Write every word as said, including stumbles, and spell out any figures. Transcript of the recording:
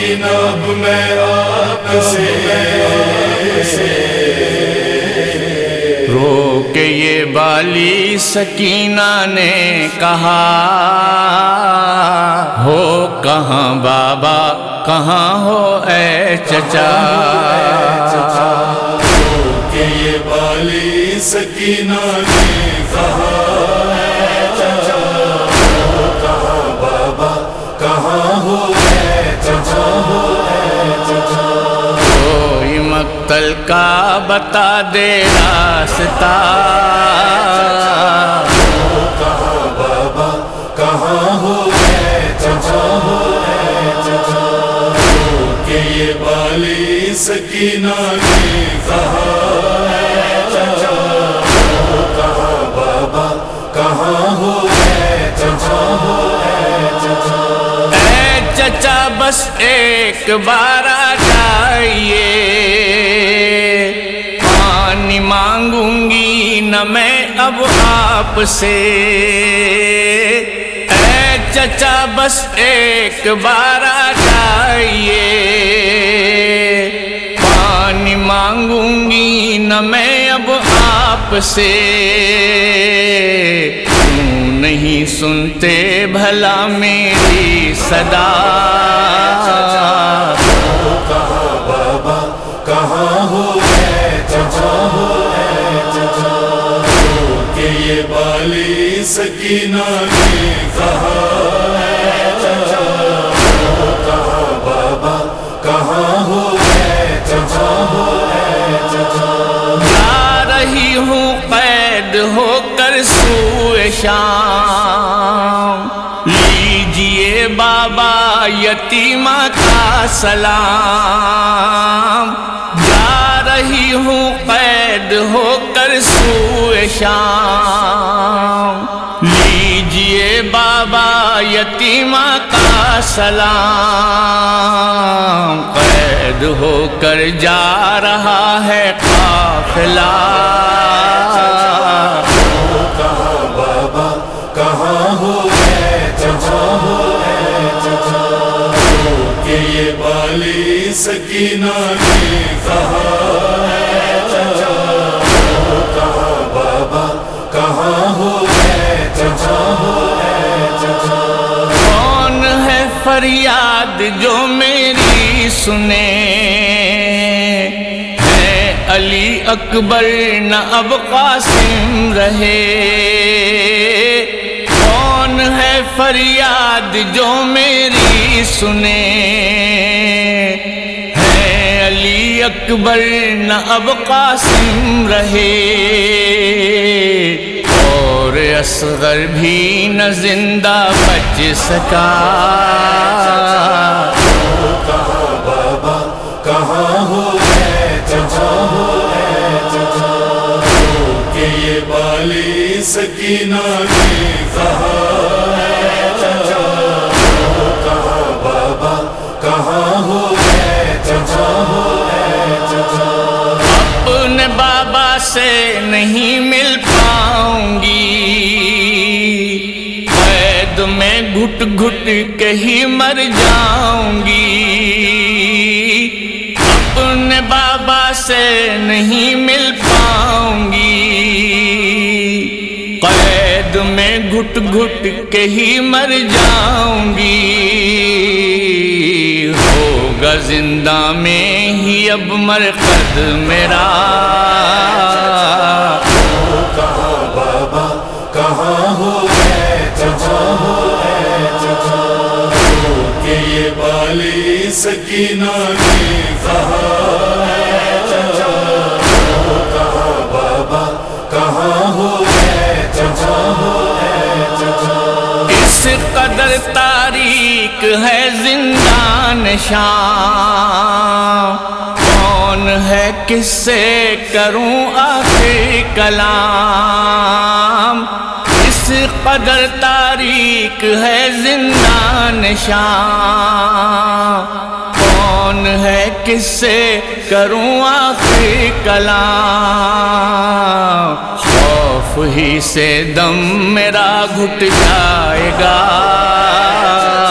سکینہ اب میں آپ سے رو کے یہ بالی سکینہ نے کہا ہو کہاں بابا کہاں ہو اے چچا رو کے یہ بالی سکینہ نے کہا اے چچا ہو کہاں بابا کہاں ہو اے چچا ہو اے چچا کوئی مقتل کا بتا دے راستہ ہو کہاں بابا کہاں ہو اے چچا ہو اے چچا رو کے یہ بالی سکینہ نے کہا اے چچا ہو کہاں بابا کہاں ہو اے چچا ہو اے چچا اے چچا بس ایک بار آ جائیے پانی مانگوں گی نہ میں اب آپ سے اے چچا بس ایک بار آ جائیے پانی مانگوں گی نہ میں اب آپ سے نہیں سنتے بھلا میری صدا ہو کہاں بابا کہاں ہو اے چچا ہو اے چچا رو کے یہ بالی سکینہ نے کہا اے چچا ہو کہاں بابا کہاں ہو اے چچا ہو اے چچا جا رہی ہوں قید ہو کر سوئے شام لیجئے بابا یتیمہ کا سلام جا رہی ہوں قید ہو کر سوئے شام لیجئے بابا یتیمہ کا سلام قید ہو کر جا رہا ہے قافلہ ہو کہاں بابا کہاں ہو اے چچا ہو اے چچا رو کے یہ بالی سکینہ نے کہا اے چچا ہو کہاں بابا کہاں ہو اے چچا ہو اے چچا کون ہے فریاد جو میری سنے ہے علی اکبر نہ اب قاسم رہے کون ہے فریاد جو میری سنے ہے علی اکبر نہ اب قاسم رہے اور اصغر بھی نہ زندہ بچ سکا ہو کہاں بابا کہاں ہو اے چچا ہو اے چچا رو کے یہ بالی سکینہ نے کہا اے چچا ہو کہاں بابا کہاں ہو اے چچا ہو اے چچا اپنے بابا سے نہیں مل پاؤں گی قید میں گھٹ گھٹ کے ہی مر جاؤں گی اپنے بابا سے نہیں مل پاؤں گی قید میں گھٹ گھٹ کے ہی مر جاؤں گی ہوگا زندہ میں ہی اب مرقد میرا ہو کہاں بابا کہاں ہو اے چچا ہو اے چچا رو کے یہ بالی سکینہ نے کہا اے چچا ہو کہاں بابا کہاں ہو اے چچا ہو اے چچا اس قدر تاریک ہے زندان شام کون ہے کس سے کروں آخر کلام اس قدر تاریک ہے زندان شام کون ہے کس سے کروں آخر کلام خوف ہی سے دم میرا گھٹ جائے گا